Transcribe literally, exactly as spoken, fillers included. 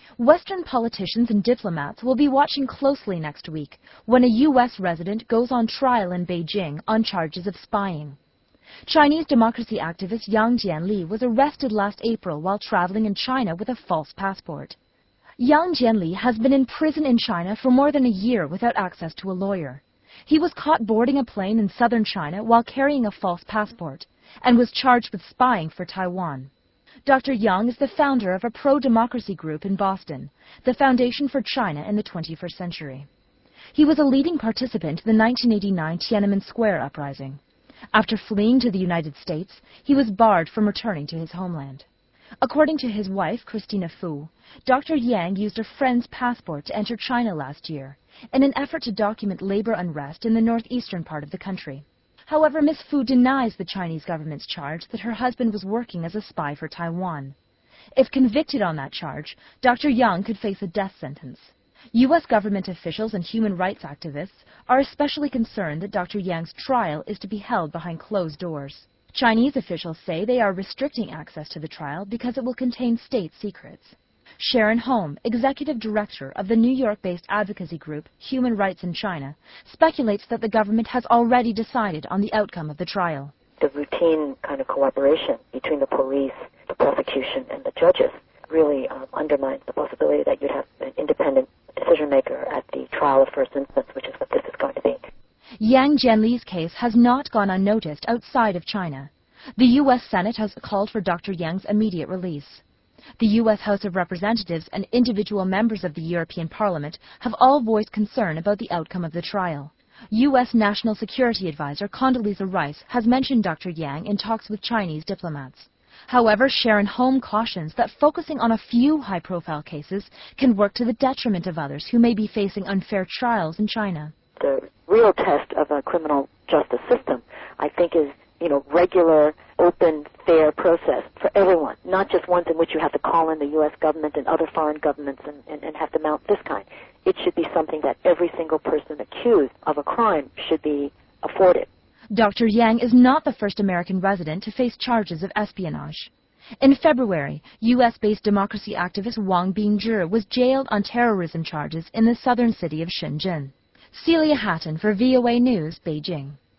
Western politicians and diplomats will be watching closely next week when a U S resident goes on trial in Beijing on charges of spying. Chinese democracy activist Yang Jianli was arrested last April while traveling in China with a false passport. Yang Jianli has been in prison in China for more than a year without access to a lawyer. He was caught boarding a plane in southern China while carrying a false passport and was charged with spying for Taiwan. Doctor Yang is the founder of a pro-democracy group in Boston, the Foundation for China in the twenty-first century. He was a leading participant in the nineteen eighty-nine Tiananmen Square uprising. After fleeing to the United States, he was barred from returning to his homeland. According to his wife, Christina Fu, Doctor Yang used a friend's passport to enter China last year in an effort to document labor unrest in the northeastern part of the country. However, Miz Fu denies the Chinese government's charge that her husband was working as a spy for Taiwan. If convicted on that charge, Doctor Yang could face a death sentence. U S government officials and human rights activists are especially concerned that Doctor Yang's trial is to be held behind closed doors. Chinese officials say they are restricting access to the trial because it will contain state secrets. Sharon Home, executive director of the New York-based advocacy group Human Rights in China, speculates that the government has already decided on the outcome of the trial. The routine kind of cooperation between the police, the prosecution, and the judges really um, undermines the possibility that you'd have an independent decision maker at the trial of first instance, which is what this is going to be. Yang Jianli's case has not gone unnoticed outside of China. The U S Senate has called for Doctor Yang's immediate release. The U S House of Representatives and individual members of the European Parliament have all voiced concern about the outcome of the trial. U S National Security Advisor Condoleezza Rice has mentioned Doctor Yang in talks with Chinese diplomats. However, Sharon Home cautions that focusing on a few high-profile cases can work to the detriment of others who may be facing unfair trials in China. The real test of a criminal justice system, I think, is you know, regular, open, fair process for everyone, not just ones in which you have to call in the U S government and other foreign governments and, and, and have to mount this kind. It should be something that every single person accused of a crime should be afforded. Doctor Yang is not the first American resident to face charges of espionage. In February, U S-based democracy activist Wang Bingzhi was jailed on terrorism charges in the southern city of Shenzhen. Celia Hatton for V O A News, Beijing.